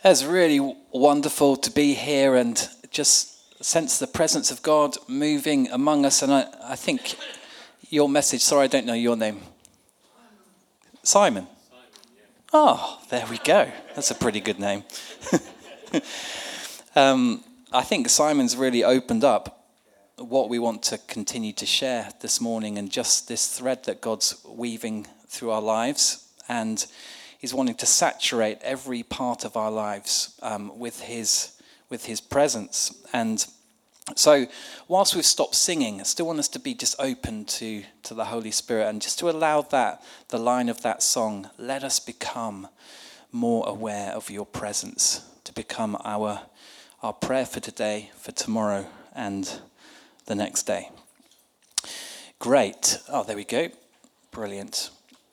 It's really wonderful to be here and just sense the presence of God moving among us. And I think your message, sorry, I don't know your name. Simon. Oh, there we go. That's a pretty good name. I think Simon's really opened up what we want to continue to share this morning and just this thread that God's weaving through our lives. And He's wanting to saturate every part of our lives with his presence. And so whilst we've stopped singing, I still want us to be just open to the Holy Spirit and just to allow the line of that song, let us become more aware of your presence, to become our prayer for today, for tomorrow, and the next day. Great. Oh, there we go. Brilliant.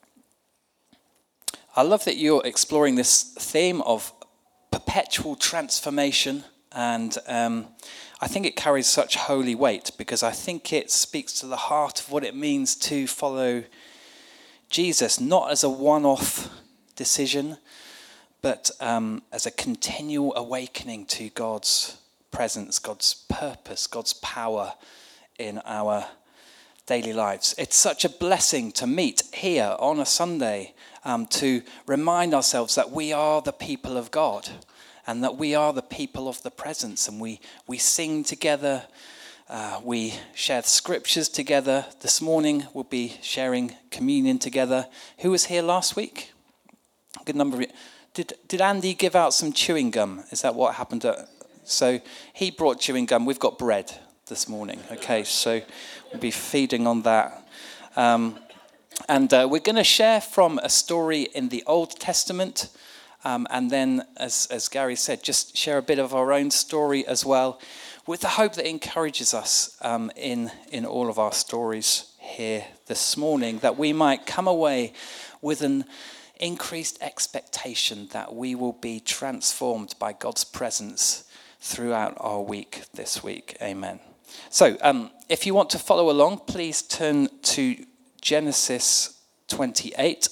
I love that you're exploring this theme of perpetual transformation, and I think it carries such holy weight because I think it speaks to the heart of what it means to follow Jesus, not as a one-off decision, but as a continual awakening to God's presence, God's purpose, God's power in our daily lives. It's such a blessing to meet here on a Sunday to remind ourselves that we are the people of God and that we are the people of the presence, and we sing together, we share the scriptures together. This morning we'll be sharing communion together. Who was here last week? A good number of you. Did Andy give out some chewing gum? Is that what happened? So he brought chewing gum. We've got bread this morning. Okay, so we'll be feeding on that. And we're going to share from a story in the Old Testament. And then, as Gary said, just share a bit of our own story as well, with the hope that it encourages us in all of our stories here this morning, that we might come away with an increased expectation that we will be transformed by God's presence throughout our week this week. Amen. So, if you want to follow along, please turn to Genesis 28.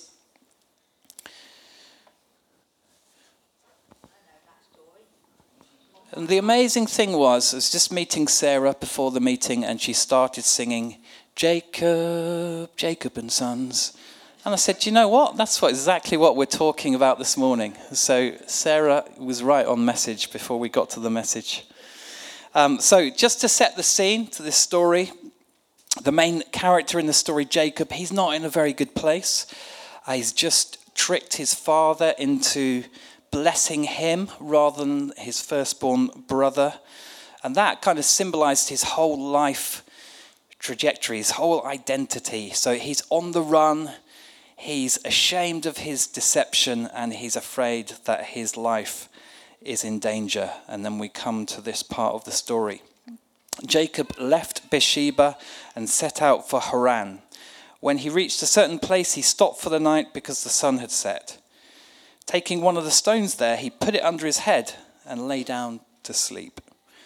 And the amazing thing was, I was just meeting Sarah before the meeting, and she started singing, Jacob, Jacob and Sons. And I said, do you know what? That's exactly what we're talking about this morning. So Sarah was right on message before we got to the message. So just to set the scene to this story, the main character in the story, Jacob, he's not in a very good place. He's just tricked his father into blessing him rather than his firstborn brother. And that kind of symbolized his whole life trajectory, his whole identity. So he's on the run. He's ashamed of his deception, and he's afraid that his life is in danger. And then we come to this part of the story. Jacob left Beersheba and set out for Haran. When he reached a certain place, he stopped for the night because the sun had set. Taking one of the stones there, he put it under his head and lay down to sleep.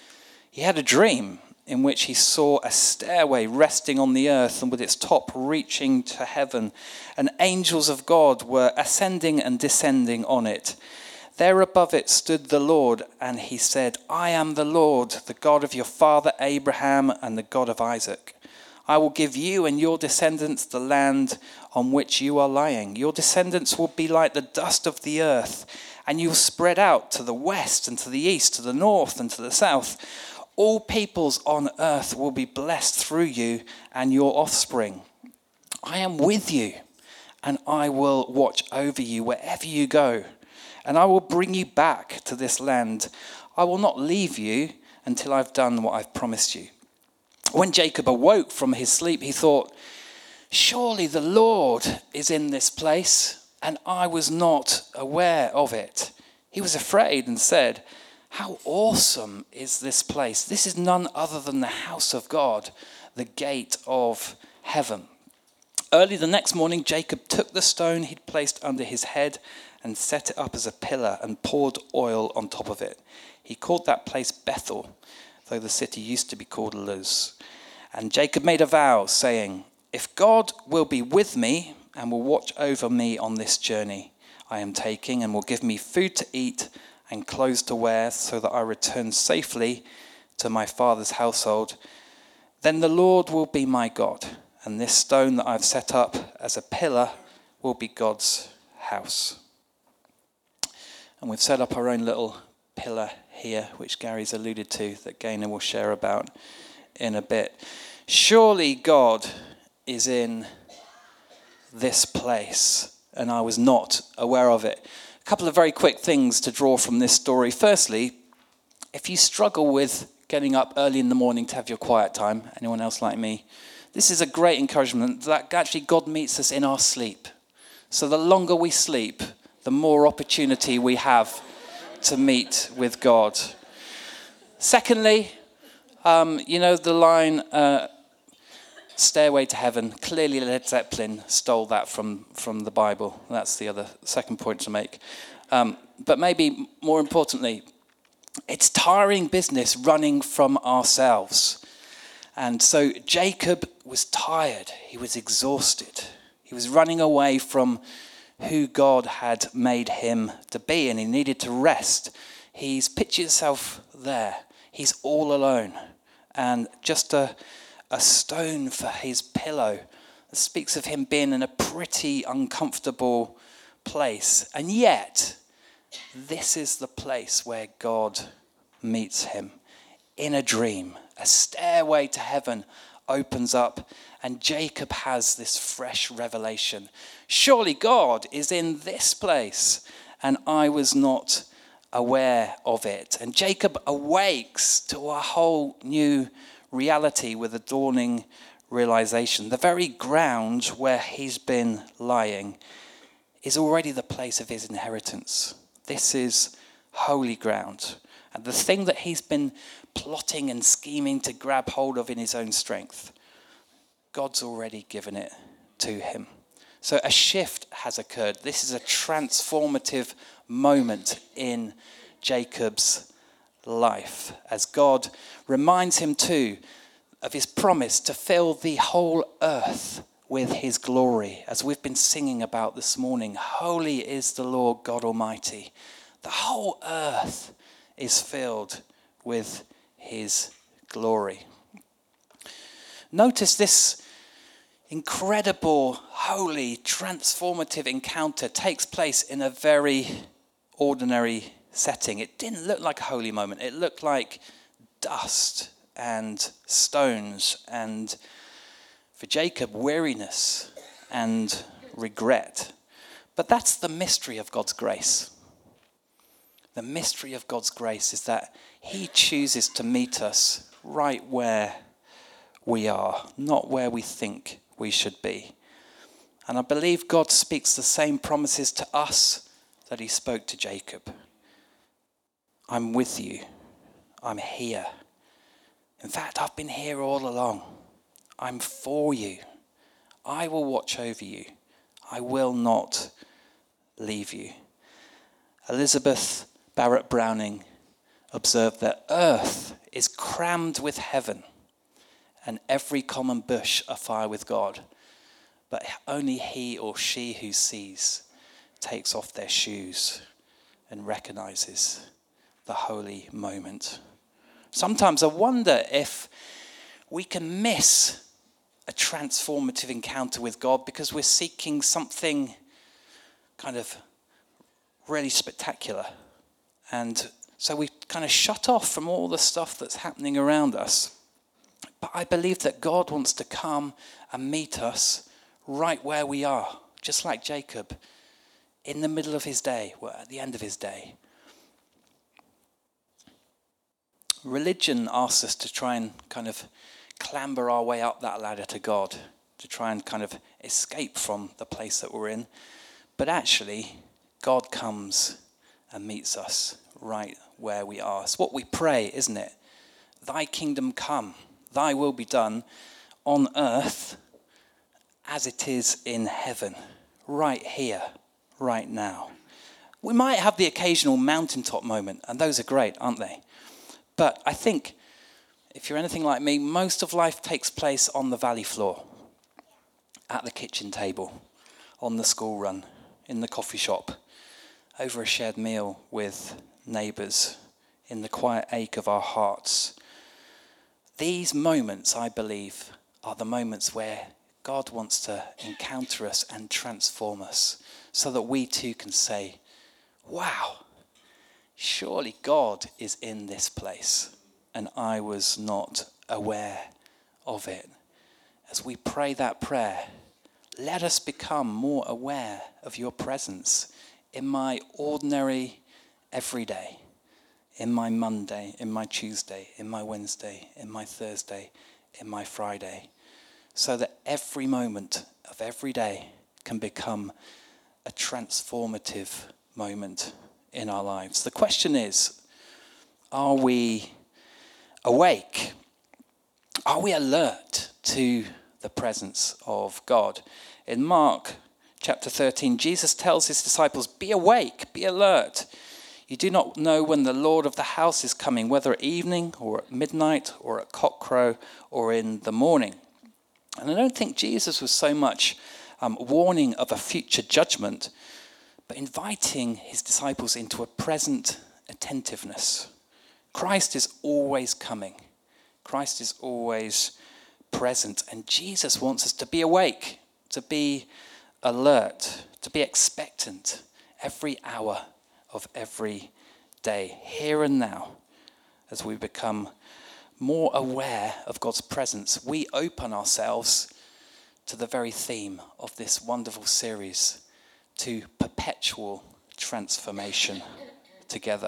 He had a dream in which he saw a stairway resting on the earth and with its top reaching to heaven, and angels of God were ascending and descending on it. There above it stood the Lord, and he said, I am the Lord, the God of your father Abraham and the God of Isaac. I will give you and your descendants the land on which you are lying. Your descendants will be like the dust of the earth, and you will spread out to the west and to the east, to the north and to the south. All peoples on earth will be blessed through you and your offspring. I am with you, and I will watch over you wherever you go. And I will bring you back to this land. I will not leave you until I've done what I've promised you. When Jacob awoke from his sleep, he thought, surely the Lord is in this place, and I was not aware of it. He was afraid and said, how awesome is this place? This is none other than the house of God, the gate of heaven. Early the next morning, Jacob took the stone he'd placed under his head and set it up as a pillar and poured oil on top of it. He called that place Bethel, though the city used to be called Luz. And Jacob made a vow, saying, if God will be with me and will watch over me on this journey I am taking and will give me food to eat and clothes to wear, so that I return safely to my father's household. Then the Lord will be my God, and this stone that I've set up as a pillar will be God's house. And we've set up our own little pillar here, which Gary's alluded to, that Gaynor will share about in a bit. Surely God is in this place, and I was not aware of it. A couple of very quick things to draw from this story. Firstly, if you struggle with getting up early in the morning to have your quiet time, anyone else like me, this is a great encouragement that actually God meets us in our sleep. So the longer we sleep, the more opportunity we have to meet with God. Secondly, you know the line, Stairway to Heaven, clearly Led Zeppelin stole that from the Bible. That's the second point to make. But maybe more importantly, it's tiring business running from ourselves. And so Jacob was tired. He was exhausted. He was running away from who God had made him to be, and he needed to rest. He's pictured himself there. He's all alone. And just a stone for his pillow. It speaks of him being in a pretty uncomfortable place. And yet, this is the place where God meets him in a dream. A stairway to heaven opens up, and Jacob has this fresh revelation. Surely God is in this place, and I was not aware of it. And Jacob awakes to a whole new reality with a dawning realization. The very ground where he's been lying is already the place of his inheritance. This is holy ground. And the thing that he's been plotting and scheming to grab hold of in his own strength, God's already given it to him. So a shift has occurred. This is a transformative moment in Jacob's life, as God reminds him too of his promise to fill the whole earth with his glory, as we've been singing about this morning. Holy is the Lord God Almighty. The whole earth is filled with his glory. Notice this incredible, holy, transformative encounter takes place in a very ordinary setting. It didn't look like a holy moment. It looked like dust and stones, and for Jacob, weariness and regret. But that's the mystery of God's grace. The mystery of God's grace is that he chooses to meet us right where we are, not where we think we should be. And I believe God speaks the same promises to us that he spoke to Jacob. I'm with you. I'm here. In fact, I've been here all along. I'm for you. I will watch over you. I will not leave you. Elizabeth Barrett Browning observed that earth is crammed with heaven and every common bush afire with God, but only he or she who sees takes off their shoes and recognizes the holy moment. Sometimes I wonder if we can miss a transformative encounter with God because we're seeking something kind of really spectacular. And so we kind of shut off from all the stuff that's happening around us. But I believe that God wants to come and meet us right where we are, just like Jacob, in the middle of his day, well, at the end of his day. Religion asks us to try and kind of clamber our way up that ladder to God, to try and kind of escape from the place that we're in. But actually, God comes and meets us right where we are. It's what we pray, isn't it? Thy kingdom come, thy will be done on earth as it is in heaven, right here, right now. We might have the occasional mountaintop moment, and those are great, aren't they? But I think, if you're anything like me, most of life takes place on the valley floor, at the kitchen table, on the school run, in the coffee shop, over a shared meal with neighbours, in the quiet ache of our hearts. These moments, I believe, are the moments where God wants to encounter us and transform us so that we too can say, wow, surely God is in this place and I was not aware of it. As we pray that prayer, let us become more aware of your presence in my ordinary everyday, in my Monday, in my Tuesday, in my Wednesday, in my Thursday, in my Friday, so that every moment of every day can become a transformative moment in our lives. The question is, are we awake? Are we alert to the presence of God? In Mark chapter 13, Jesus tells his disciples, be awake, be alert. You do not know when the Lord of the house is coming, whether at evening or at midnight or at cockcrow or in the morning. And I don't think Jesus was so much warning of a future judgment, but inviting his disciples into a present attentiveness. Christ is always coming. Christ is always present. And Jesus wants us to be awake, to be alert, to be expectant every hour of every day, here and now. As we become more aware of God's presence, we open ourselves to the very theme of this wonderful series, to perpetual transformation together.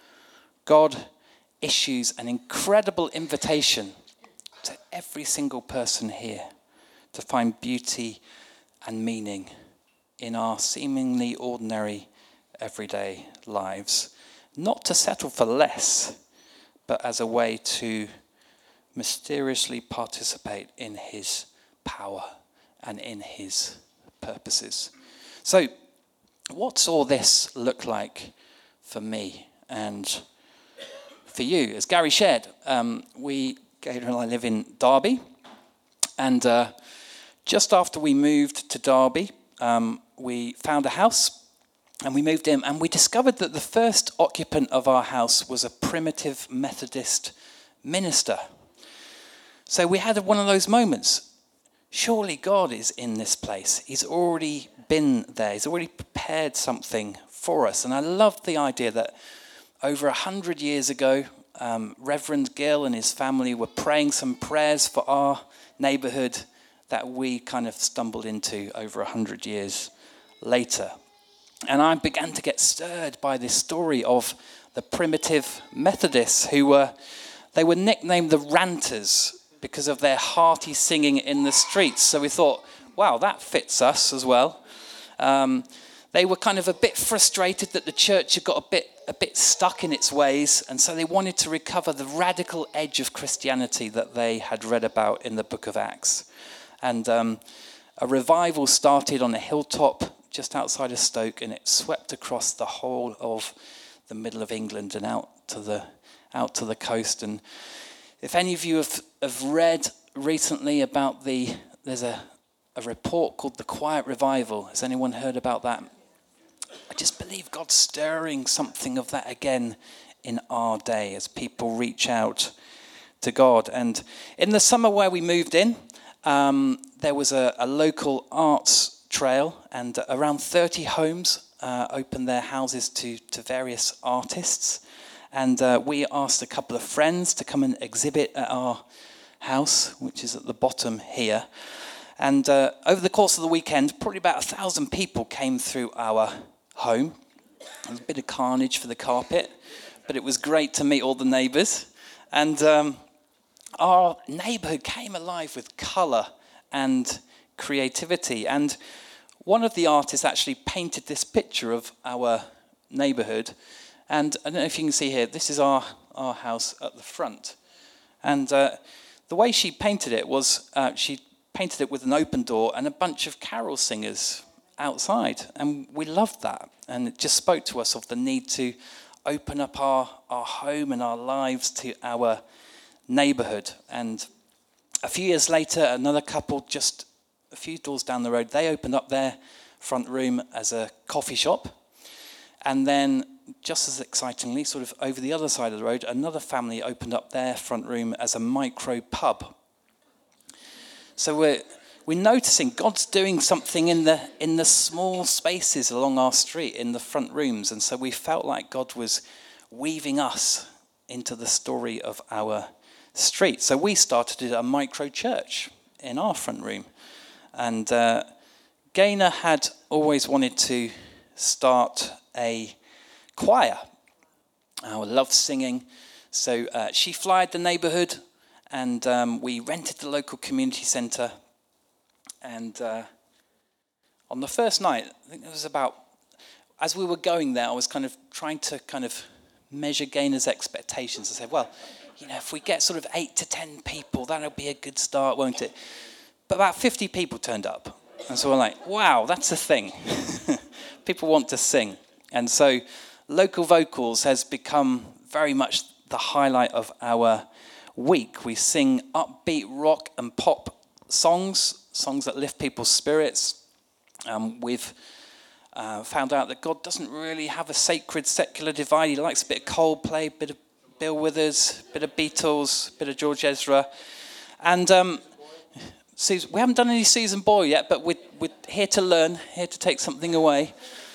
God issues an incredible invitation to every single person here to find beauty and meaning in our seemingly ordinary everyday lives, not to settle for less, but as a way to mysteriously participate in his power and in his purposes. So, what's all this look like for me and for you? As Gary shared, Gator and I live in Derby, and just after we moved to Derby, we found a house. And we moved in, and we discovered that the first occupant of our house was a primitive Methodist minister. So we had one of those moments. Surely God is in this place. He's already been there. He's already prepared something for us. And I loved the idea that over 100 years ago, Reverend Gill and his family were praying some prayers for our neighbourhood that we kind of stumbled into over 100 years later. And I began to get stirred by this story of the primitive Methodists who were nicknamed the Ranters because of their hearty singing in the streets. So we thought, wow, that fits us as well. They were kind of a bit frustrated that the church had got a bit stuck in its ways, and so they wanted to recover the radical edge of Christianity that they had read about in the book of Acts. And a revival started on a hilltop just outside of Stoke, and it swept across the whole of the middle of England and out to the coast. And if any of you have read recently about there's a report called The Quiet Revival. Has anyone heard about that? I just believe God's stirring something of that again in our day as people reach out to God. And in the summer where we moved in, there was a local arts trail, and around 30 homes opened their houses to various artists. And we asked a couple of friends to come and exhibit at our house, which is at the bottom here. And over the course of the weekend, probably about 1,000 people came through our home. There was a bit of carnage for the carpet, but it was great to meet all the neighbours. And our neighbourhood came alive with colour and creativity. And one of the artists actually painted this picture of our neighbourhood. And I don't know if you can see here, this is our house at the front. And the way she painted it was she painted it with an open door and a bunch of carol singers outside. And we loved that. And it just spoke to us of the need to open up our home and our lives to our neighbourhood. And a few years later, another couple just a few doors down the road, they opened up their front room as a coffee shop. And then just as excitingly, sort of over the other side of the road, another family opened up their front room as a micro pub. So we're noticing God's doing something in the small spaces along our street, in the front rooms. And so we felt like God was weaving us into the story of our street. So we started a micro church in our front room. And Gaynor had always wanted to start a choir. I loved singing. So she flyed the neighbourhood, and we rented the local community centre. And on the first night, I think it was about, as we were going there, I was kind of trying to measure Gaynor's expectations. I said, well, if we get sort of 8 to 10 people, that'll be a good start, won't it? But about 50 people turned up. And so we're like, wow, that's a thing. People want to sing. And so local vocals has become very much the highlight of our week. We sing upbeat rock and pop songs that lift people's spirits. We've found out that God doesn't really have a sacred secular divide. He likes a bit of Coldplay, a bit of Bill Withers, a bit of Beatles, a bit of George Ezra. And we haven't done any Susan Boyle yet, but we're here to learn, here to take something away.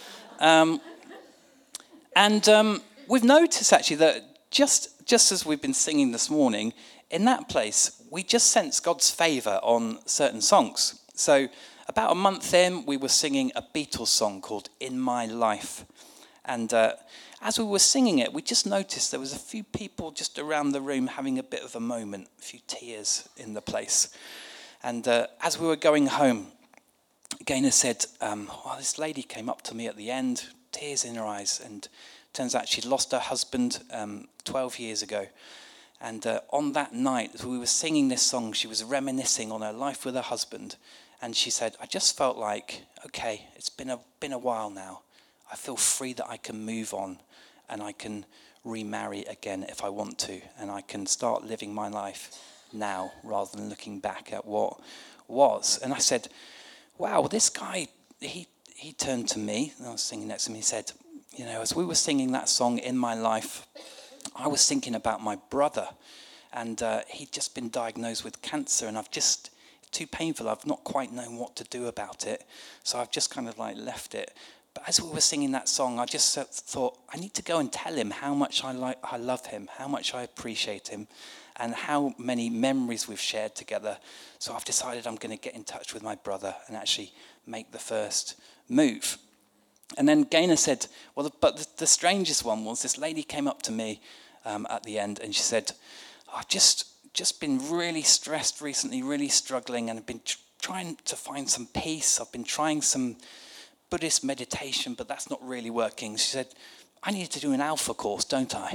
We've noticed actually that just as we've been singing this morning, in that place, we just sense God's favour on certain songs. So about a month in, we were singing a Beatles song called In My Life. And as we were singing it, we just noticed there was a few people just around the room having a bit of a moment, a few tears in the place. And as we were going home, Gaynor said, this lady came up to me at the end, tears in her eyes, and turns out she'd lost her husband 12 years ago. And on that night, as we were singing this song, she was reminiscing on her life with her husband. And she said, I just felt like, okay, it's been a while now. I feel free that I can move on and I can remarry again if I want to. And I can start living my life now rather than looking back at what was. And I said, wow, this guy, he turned to me, and I was singing next to him, he said, as we were singing that song, In My Life, I was thinking about my brother, and he'd just been diagnosed with cancer, and it's too painful. I've not quite known what to do about it, so I've just kind of left it. But as we were singing that song, I just thought, I need to go and tell him how much I love him, how much I appreciate him, and how many memories we've shared together. So I've decided I'm going to get in touch with my brother and actually make the first move. And then Gaynor said, but the strangest one was this lady came up to me at the end, and she said, I've just been really stressed recently, really struggling, and I've been trying to find some peace. I've been trying some Buddhist meditation, but that's not really working. She said, I need to do an Alpha course, don't I?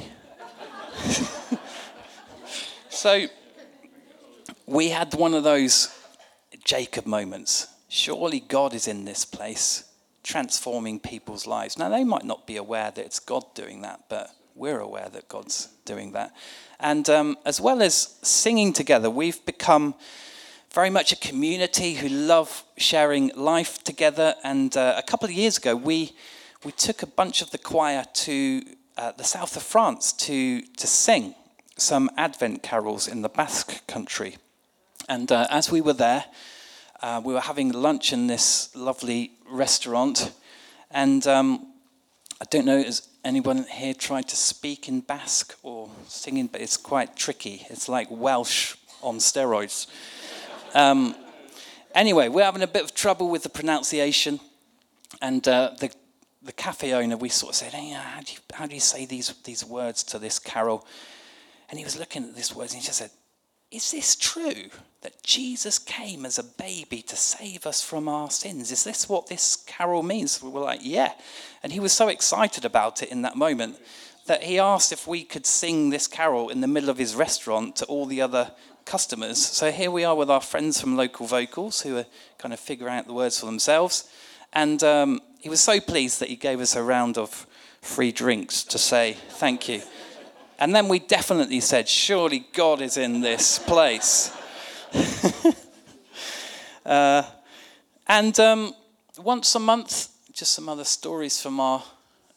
So we had one of those Jacob moments. Surely God is in this place, transforming people's lives. Now, they might not be aware that it's God doing that, but we're aware that God's doing that. And as well as singing together, we've become very much a community who love sharing life together. And a couple of years ago, we took a bunch of the choir to the south of France to sing some Advent carols in the Basque country. And as we were there, we were having lunch in this lovely restaurant. And I don't know, has anyone here tried to speak in Basque or sing in, but it's quite tricky. It's like Welsh on steroids. Anyway, we're having a bit of trouble with the pronunciation. And the cafe owner, we sort of said, hey, how do you say these words to this carol? And he was looking at these words and he just said, is this true that Jesus came as a baby to save us from our sins? Is this what this carol means? We were like, yeah. And he was so excited about it in that moment that he asked if we could sing this carol in the middle of his restaurant to all the other customers. So here we are with our friends from Local Vocals who are kind of figuring out the words for themselves. And he was so pleased that he gave us a round of free drinks to say thank you. And then we definitely said, surely God is in this place. And once a month, just some other stories from our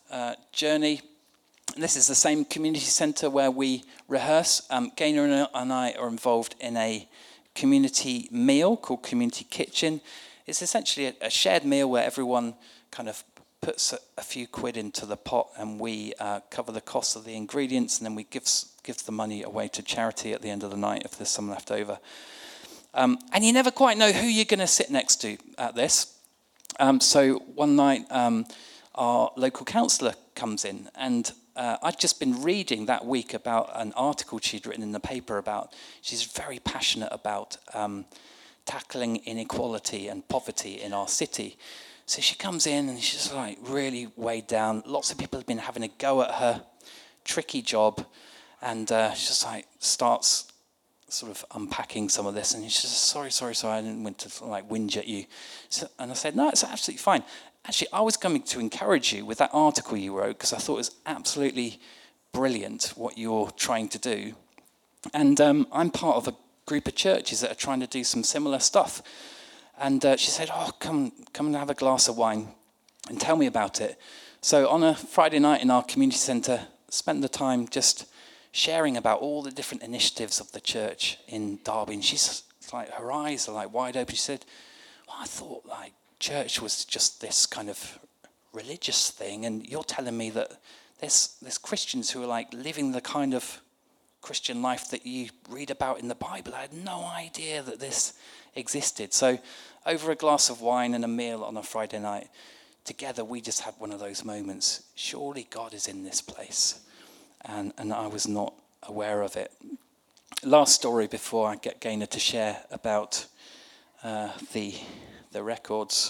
journey. And this is the same community centre where we rehearse. Gaynor and I are involved in a community meal called Community Kitchen. It's essentially a shared meal where everyone kind of puts a few quid into the pot, and we cover the cost of the ingredients, and then we give the money away to charity at the end of the night if there's some left over. And you never quite know who you're going to sit next to at this. So one night, our local councillor comes in, and I'd just been reading that week about an article she'd written in the paper about, she's very passionate about tackling inequality and poverty in our city. So she comes in and she's like really weighed down. Lots of people have been having a go at her, tricky job. And she just like starts sort of unpacking some of this. And she says, sorry, I didn't want to like whinge at you. And I said, no, it's absolutely fine. Actually, I was coming to encourage you with that article you wrote because I thought it was absolutely brilliant what you're trying to do. And I'm part of a group of churches that are trying to do some similar stuff. And she said, oh, come and have a glass of wine and tell me about it. So on a Friday night in our community centre, spent the time just sharing about all the different initiatives of the church in Derby. And she's like, her eyes are like wide open. She said, well, I thought like church was just this kind of religious thing. And you're telling me that there's Christians who are like living the kind of Christian life that you read about in the Bible. I had no idea that this existed. So over a glass of wine and a meal on a Friday night, together we just had one of those moments. Surely God is in this place. And I was not aware of it. Last story before I get Gaynor to share about the records.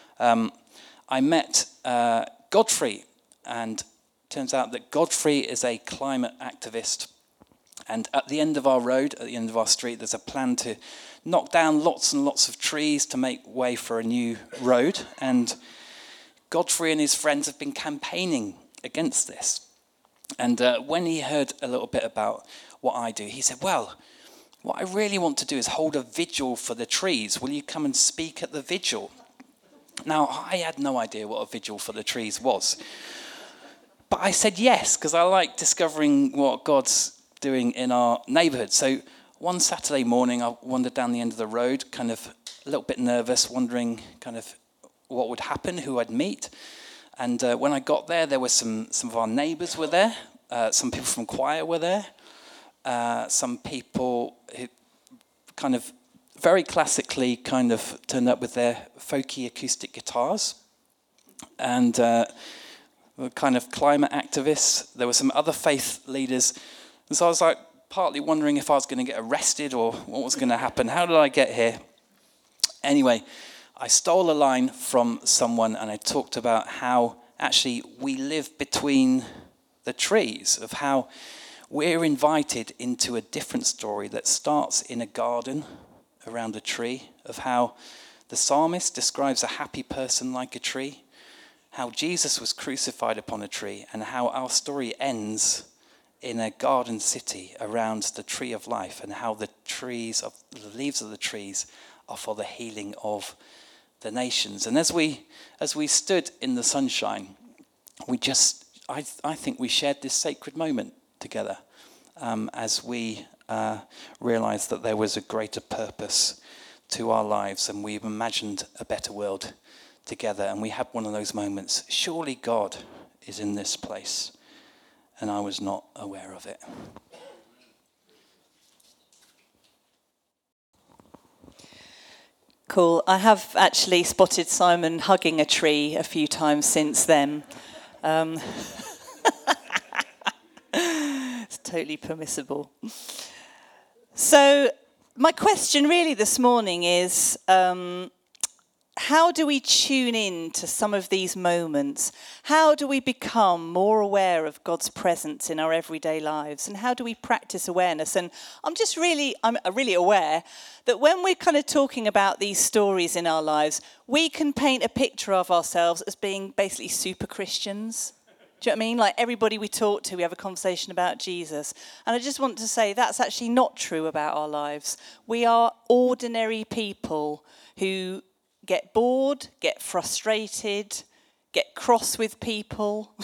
I met Godfrey, and it turns out that Godfrey is a climate activist. And at the end of our road, at the end of our street, there's a plan to knock down lots and lots of trees to make way for a new road. And Godfrey and his friends have been campaigning against this. And when he heard a little bit about what I do, he said, well, what I really want to do is hold a vigil for the trees. Will you come and speak at the vigil? Now, I had no idea what a vigil for the trees was. But I said yes, because I like discovering what God's doing in our neighbourhood. So one Saturday morning, I wandered down the end of the road, kind of a little bit nervous, wondering kind of what would happen, who I'd meet. And when I got there, there were some of our neighbours were there. Some people from choir were there. Some people who kind of very classically kind of turned up with their folky acoustic guitars. And kind of climate activists. There were some other faith leaders. And so I was like partly wondering if I was going to get arrested or what was going to happen. How did I get here? Anyway, I stole a line from someone and I talked about how actually we live between the trees, of how we're invited into a different story that starts in a garden around a tree, of how the psalmist describes a happy person like a tree, how Jesus was crucified upon a tree, and how our story ends in a garden city around the tree of life, and how the leaves of the trees are for the healing of the nations. And as we stood in the sunshine, I think we shared this sacred moment together as we realized that there was a greater purpose to our lives, and we imagined a better world together. And we had one of those moments. Surely God is in this place, and I was not aware of it. Cool. I have actually spotted Simon hugging a tree a few times since then. It's totally permissible. So my question really this morning is, how do we tune in to some of these moments? How do we become more aware of God's presence in our everyday lives? And how do we practice awareness? And I'm really aware that when we're kind of talking about these stories in our lives, we can paint a picture of ourselves as being basically super Christians. Do you know what I mean? Like everybody we talk to, we have a conversation about Jesus. And I just want to say that's actually not true about our lives. We are ordinary people who get bored, get frustrated, get cross with people,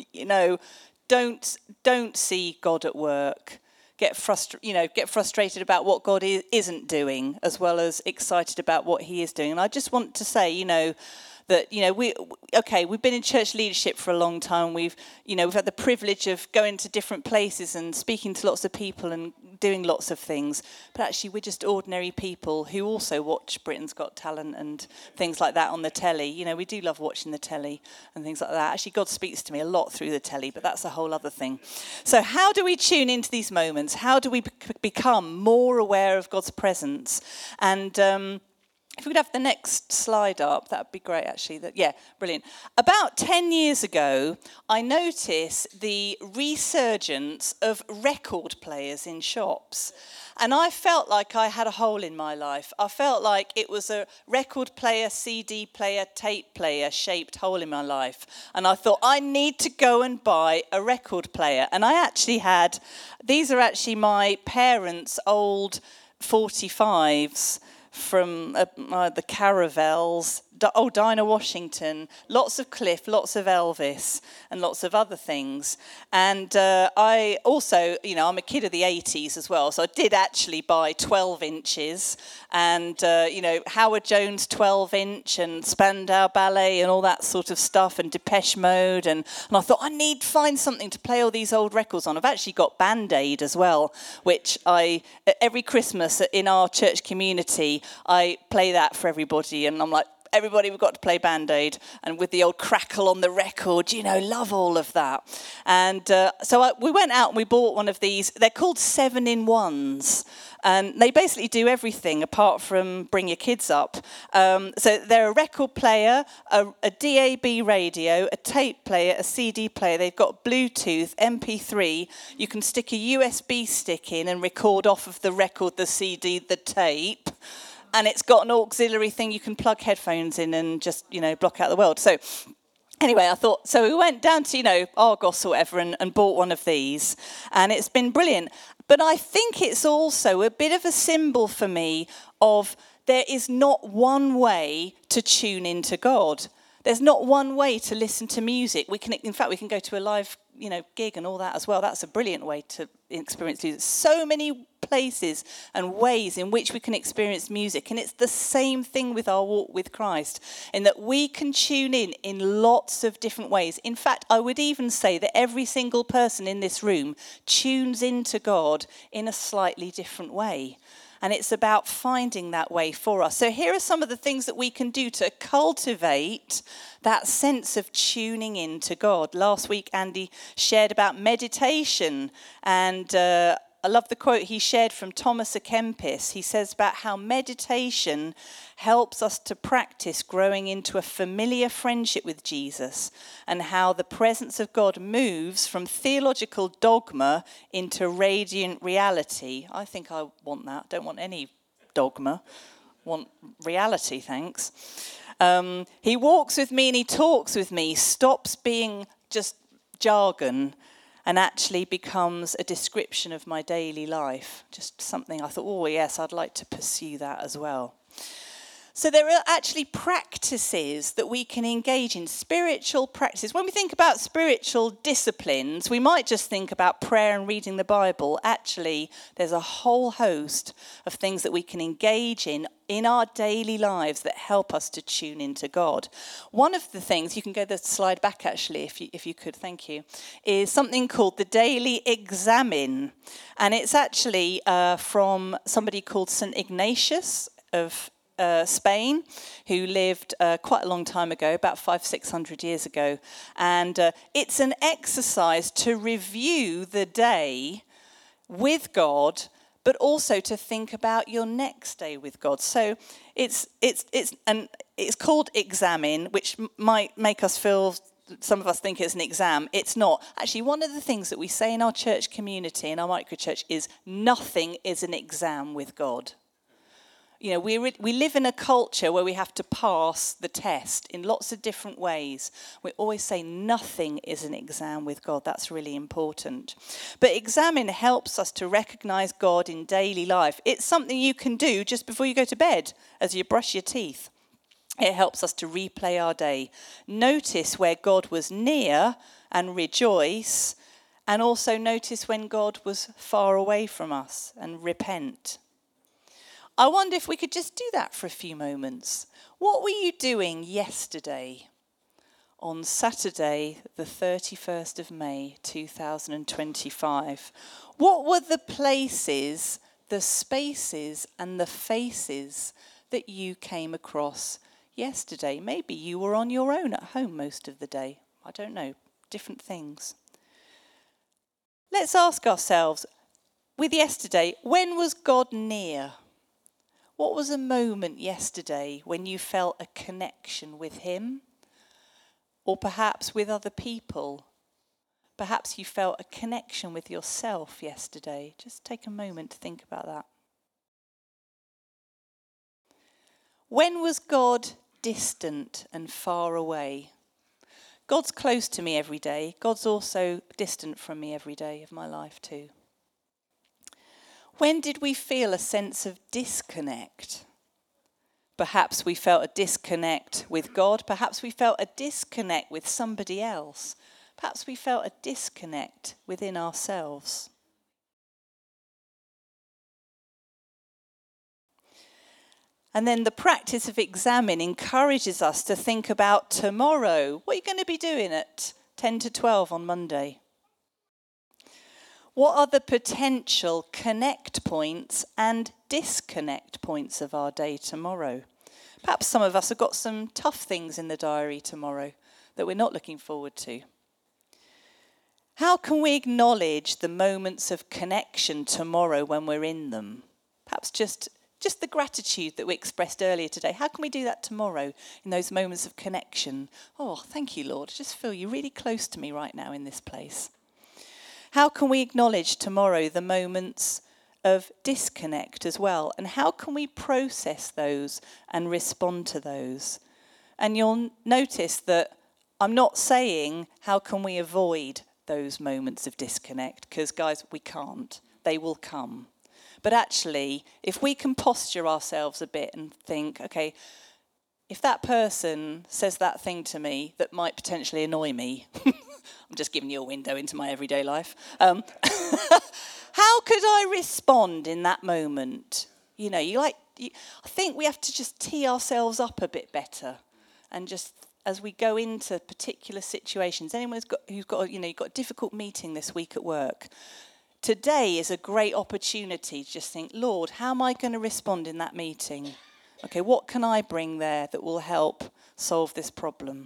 don't see God at work. Get frustrated about what God isn't doing, as well as excited about what He is doing. And I just want to say, that we've been in church leadership for a long time. We've had the privilege of going to different places and speaking to lots of people and doing lots of things. But actually, we're just ordinary people who also watch Britain's Got Talent and things like that on the telly. We do love watching the telly and things like that. Actually, God speaks to me a lot through the telly, but that's a whole other thing. So how do we tune into these moments? How do we become more aware of God's presence? And if we could have the next slide up, that would be great, actually. Brilliant. About 10 years ago, I noticed the resurgence of record players in shops. And I felt like I had a hole in my life. I felt like it was a record player, CD player, tape player shaped hole in my life. And I thought, I need to go and buy a record player. And I actually these are actually my parents' old 45s. From the Caravels, Dinah Washington, lots of Cliff, lots of Elvis, and lots of other things. And I also, I'm a kid of the 80s as well, so I did actually buy 12 inches and, Howard Jones 12-inch and Spandau Ballet and all that sort of stuff and Depeche Mode. And I thought, I need to find something to play all these old records on. I've actually got Band Aid as well, which every Christmas in our church community, I play that for everybody. And I'm like, everybody, we've got to play Band Aid, and with the old crackle on the record, love all of that. And we went out and we bought one of these. They're called 7-in-1s, and they basically do everything apart from bring your kids up. So they're a record player, a DAB radio, a tape player, a CD player. They've got Bluetooth, MP3. You can stick a USB stick in and record off of the record, the CD, the tape. And it's got an auxiliary thing you can plug headphones in and just, block out the world. So anyway, so we went down to, Argos or whatever and bought one of these. And it's been brilliant. But I think it's also a bit of a symbol for me of there is not one way to tune into God. There's not one way to listen to music. We can go to a live, gig and all that as well. That's a brilliant way to experience music. So many places and ways in which we can experience music. And it's the same thing with our walk with Christ, in that we can tune in lots of different ways. In fact, I would even say that every single person in this room tunes into God in a slightly different way. And it's about finding that way for us. So here are some of the things that we can do to cultivate that sense of tuning into God. Last week, Andy shared about meditation. And I love the quote he shared from Thomas à Kempis. He says about how meditation helps us to practice growing into a familiar friendship with Jesus, and how the presence of God moves from theological dogma into radiant reality. I think I want that. Don't want any dogma. Want reality, thanks. He walks with me and he talks with me, stops being just jargon, and actually becomes a description of my daily life. Just something I thought, oh yes, I'd like to pursue that as well. So there are actually practices that we can engage in, spiritual practices. When we think about spiritual disciplines, we might just think about prayer and reading the Bible. Actually, there's a whole host of things that we can engage in our daily lives that help us to tune into God. One of the things, you can go the slide back actually, if you could, thank you, is something called the Daily Examine. And it's actually from somebody called St. Ignatius of Spain, who lived quite a long time ago, about 500-600 years ago. And it's an exercise to review the day with God, but also to think about your next day with God. So it's called Examine, which might make us feel, some of us think it's an exam. It's not. Actually, one of the things that we say in our church community, in our microchurch, is nothing is an exam with God. We live in a culture where we have to pass the test in lots of different ways. We always say nothing is an exam with God. That's really important. But Examine helps us to recognize God in daily life. It's something you can do just before you go to bed, as you brush your teeth. It helps us to replay our day. Notice where God was near and rejoice, and also notice when God was far away from us and repent. I wonder if we could just do that for a few moments. What were you doing yesterday on Saturday, the 31st of May, 2025? What were the places, the spaces, and the faces that you came across yesterday? Maybe you were on your own at home most of the day. I don't know, different things. Let's ask ourselves, with yesterday, when was God near? What was a moment yesterday when you felt a connection with him? Or perhaps with other people? Perhaps you felt a connection with yourself yesterday. Just take a moment to think about that. When was God distant and far away? God's close to me every day. God's also distant from me every day of my life too. When did we feel a sense of disconnect? Perhaps we felt a disconnect with God. Perhaps we felt a disconnect with somebody else. Perhaps we felt a disconnect within ourselves. And then the practice of examine encourages us to think about tomorrow. What are you going to be doing at 10 to 12 on Monday? What are the potential connect points and disconnect points of our day tomorrow? Perhaps some of us have got some tough things in the diary tomorrow that we're not looking forward to. How can we acknowledge the moments of connection tomorrow when we're in them? Perhaps just the gratitude that we expressed earlier today. How can we do that tomorrow in those moments of connection? Oh, thank you, Lord. I just feel you're really close to me right now in this place. How can we acknowledge tomorrow the moments of disconnect as well? And how can we process those and respond to those? And you'll notice that I'm not saying how can we avoid those moments of disconnect, because guys, we can't. They will come. But actually, if we can posture ourselves a bit and think, okay, if that person says that thing to me that might potentially annoy me, I'm just giving you a window into my everyday life. How could I respond in that moment? I think we have to just tee ourselves up a bit better, and just as we go into particular situations. Anyone who's got a difficult meeting this week at work, today is a great opportunity to just think, Lord, how am I going to respond in that meeting? Okay, what can I bring there that will help solve this problem?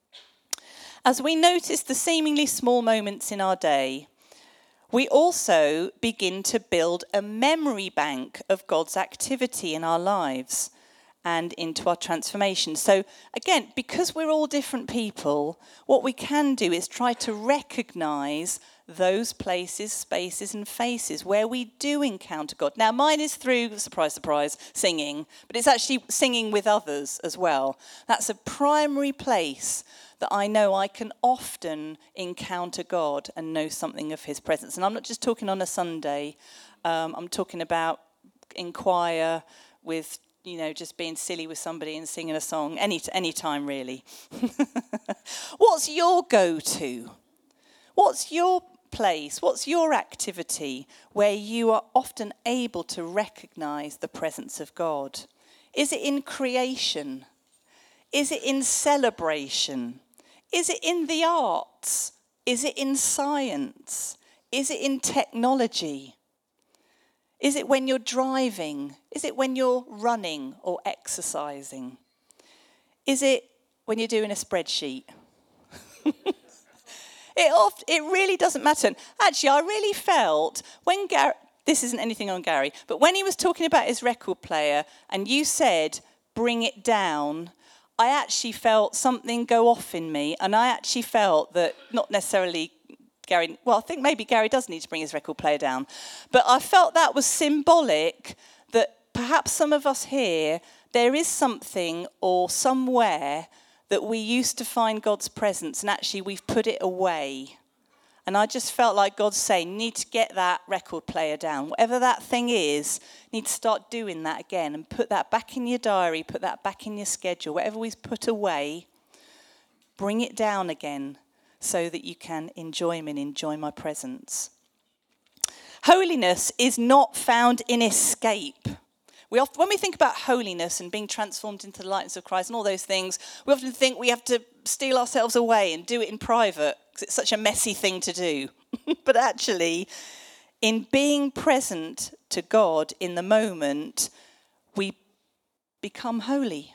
As we notice the seemingly small moments in our day, we also begin to build a memory bank of God's activity in our lives and into our transformation. So again, because we're all different people, what we can do is try to recognize those places, spaces and faces where we do encounter God. Now, mine is through, surprise, surprise, singing, but it's actually singing with others as well. That's a primary place that I know I can often encounter God and know something of his presence. And I'm not just talking on a Sunday. I'm talking about in choir with, just being silly with somebody and singing a song any time, really. What's your go-to? What's your place? What's your activity where you are often able to recognize the presence of God? Is it in creation? Is it in celebration? Is it in the arts? Is it in science? Is it in technology? Is it when you're driving? Is it when you're running or exercising? Is it when you're doing a spreadsheet? It really doesn't matter. And actually, I really felt when Gary, this isn't anything on Gary, but when he was talking about his record player and you said, bring it down, I actually felt something go off in me. And I actually felt that not necessarily Gary, well, I think maybe Gary does need to bring his record player down. But I felt that was symbolic that perhaps some of us here, there is something or somewhere that we used to find God's presence and actually we've put it away. And I just felt like God's saying, you need to get that record player down. Whatever that thing is, you need to start doing that again and put that back in your diary, put that back in your schedule. Whatever we've put away, bring it down again so that you can enjoy me and enjoy my presence. Holiness is not found in escape. When we think about holiness and being transformed into the likeness of Christ and all those things, we often think we have to steal ourselves away and do it in private because it's such a messy thing to do. But actually, in being present to God in the moment, we become holy.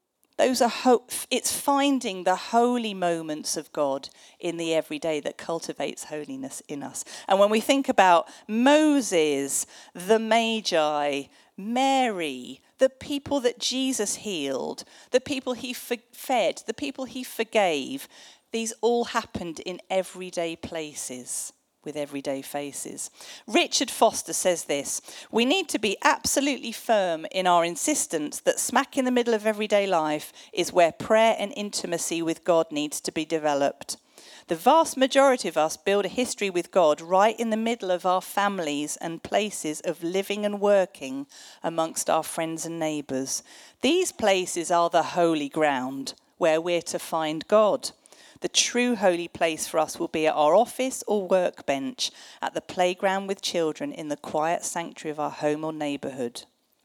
It's finding the holy moments of God in the everyday that cultivates holiness in us. And when we think about Moses, the Magi, Mary, the people that Jesus healed, the people he fed, the people he forgave, these all happened in everyday places with everyday faces. Richard Foster says this: we need to be absolutely firm in our insistence that smack in the middle of everyday life is where prayer and intimacy with God needs to be developed. The vast majority of us build a history with God right in the middle of our families and places of living and working amongst our friends and neighbours. These places are the holy ground where we're to find God. The true holy place for us will be at our office or workbench, at the playground with children, in the quiet sanctuary of our home or neighbourhood.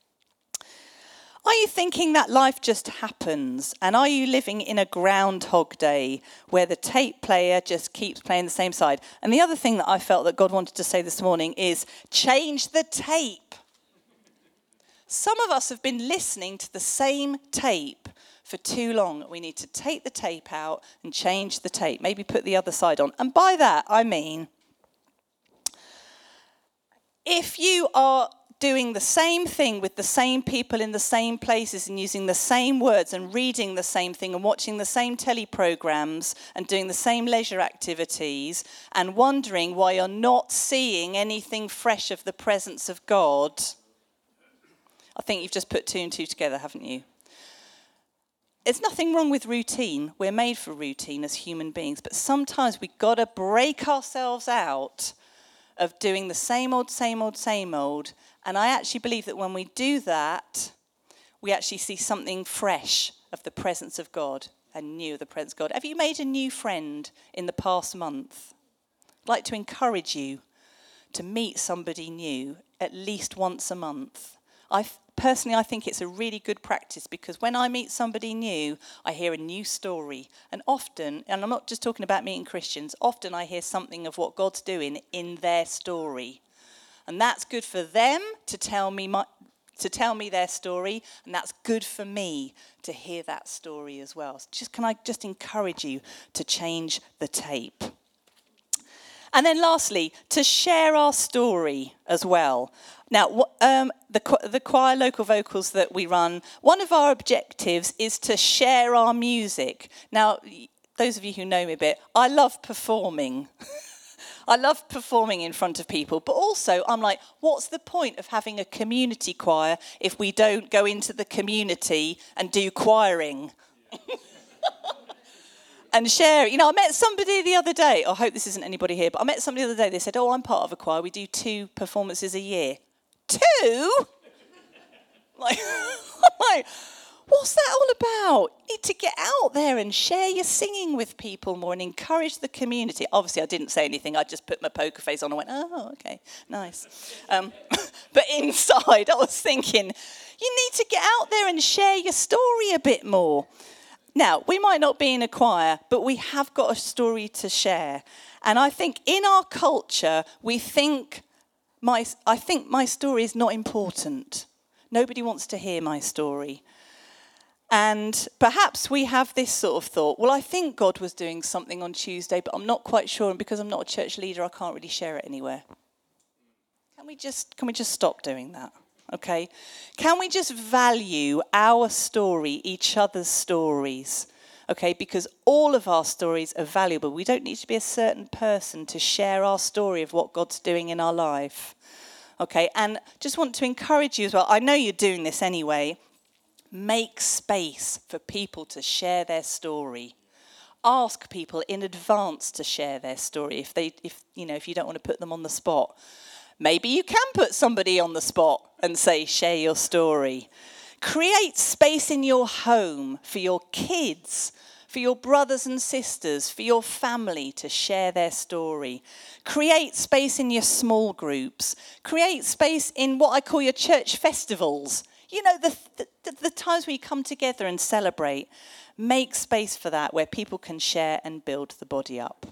Are you thinking that life just happens? And are you living in a Groundhog Day where the tape player just keeps playing the same side? And the other thing that I felt that God wanted to say this morning is change the tape. Some of us have been listening to the same tape for too long. We need to take the tape out and change the tape. Maybe put the other side on. And by that, I mean, if you are doing the same thing with the same people in the same places and using the same words and reading the same thing and watching the same telly programs and doing the same leisure activities and wondering why you're not seeing anything fresh of the presence of God, I think you've just put two and two together, haven't you? There's nothing wrong with routine. We're made for routine as human beings, but sometimes we've got to break ourselves out of doing the same old, same old, same old. And I actually believe that when we do that, we actually see something fresh of the presence of God and new of the presence of God. Have you made a new friend in the past month? I'd like to encourage you to meet somebody new at least once a month. Personally, I think it's a really good practice because when I meet somebody new, I hear a new story. And often, and I'm not just talking about meeting Christians, often I hear something of what God's doing in their story. And that's good for them to tell me their story, and that's good for me to hear that story as well. So can I just encourage you to change the tape? And then lastly, to share our story as well. Now, the choir local vocals that we run, one of our objectives is to share our music. Now, those of you who know me a bit, I love performing. I love performing in front of people, but also I'm like, what's the point of having a community choir if we don't go into the community and do choiring? And share. You know, I met somebody the other day. I hope this isn't anybody here, but I met somebody the other day. They said, oh, I'm part of a choir. We do 2 performances a year. 2? Like, what's that all about? You need to get out there and share your singing with people more and encourage the community. Obviously, I didn't say anything. I just put my poker face on and went, oh, okay, nice. But inside, I was thinking, you need to get out there and share your story a bit more. Now, we might not be in a choir, but we have got a story to share. And I think in our culture, I think my story is not important. Nobody wants to hear my story. And perhaps we have this sort of thought, well, I think God was doing something on Tuesday, but I'm not quite sure. And because I'm not a church leader, I can't really share it anywhere. Can we just stop doing that? Okay, can we just value our story, each other's stories? Okay, because all of our stories are valuable. We don't need to be a certain person to share our story of what God's doing in our life. Okay, and just want to encourage you as well. I know you're doing this anyway. Make space for people to share their story. ask people in advance to share their story if you don't want to put them on the spot. Maybe you can put somebody on the spot and say, share your story. Create space in your home for your kids, for your brothers and sisters, for your family to share their story. Create space in your small groups. Create space in what I call your church festivals. You know, the times where you come together and celebrate. Make space for that where people can share and build the body up.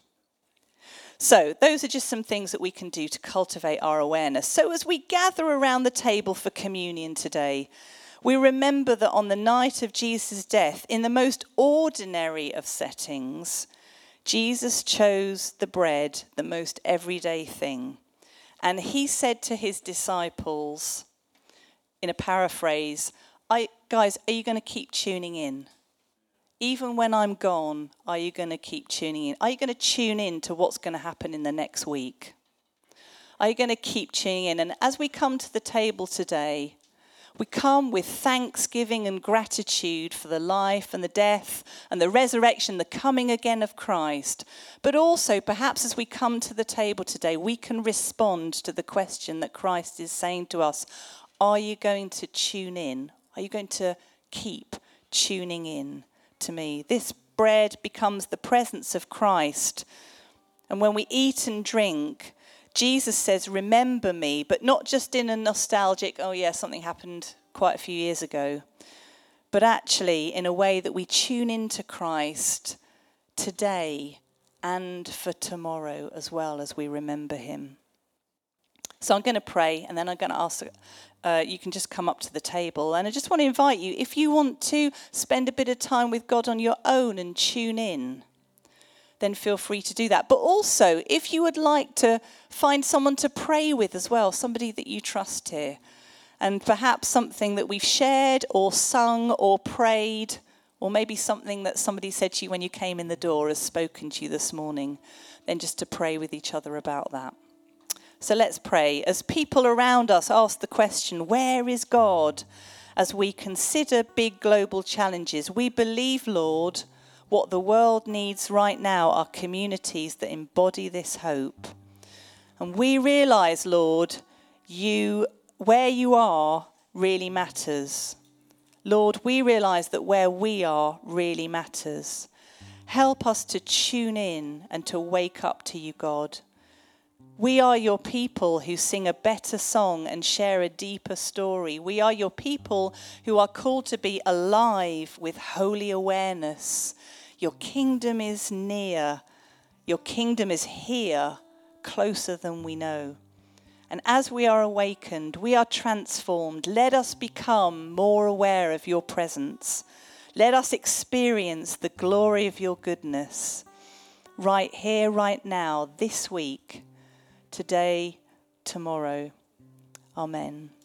So those are just some things that we can do to cultivate our awareness. So as we gather around the table for communion today, we remember that on the night of Jesus' death, in the most ordinary of settings, Jesus chose the bread, the most everyday thing. And he said to his disciples, in a paraphrase, guys, are you going to keep tuning in? Even when I'm gone, are you going to keep tuning in? Are you going to tune in to what's going to happen in the next week? Are you going to keep tuning in? And as we come to the table today, we come with thanksgiving and gratitude for the life and the death and the resurrection, the coming again of Christ. But also, perhaps as we come to the table today, we can respond to the question that Christ is saying to us. Are you going to tune in? Are you going to keep tuning in to me? This bread becomes the presence of Christ. And when we eat and drink, Jesus says, remember me, but not just in a nostalgic, oh yeah, something happened quite a few years ago, but actually in a way that we tune into Christ today and for tomorrow as well as we remember him. So I'm going to pray, and then I'm going to ask, you can just come up to the table. And I just want to invite you, if you want to spend a bit of time with God on your own and tune in, then feel free to do that. But also, if you would like to find someone to pray with as well, somebody that you trust here, and perhaps something that we've shared or sung or prayed, or maybe something that somebody said to you when you came in the door has spoken to you this morning, then just to pray with each other about that. So let's pray. As people around us ask the question, where is God? As we consider big global challenges, we believe, Lord, what the world needs right now are communities that embody this hope. And we realize, Lord, where you are really matters. Lord, we realize that where we are really matters. Help us to tune in and to wake up to you, God. We are your people who sing a better song and share a deeper story. We are your people who are called to be alive with holy awareness. Your kingdom is near. Your kingdom is here, closer than we know. And as we are awakened, we are transformed. Let us become more aware of your presence. Let us experience the glory of your goodness right here, right now, this week, today, tomorrow. Amen.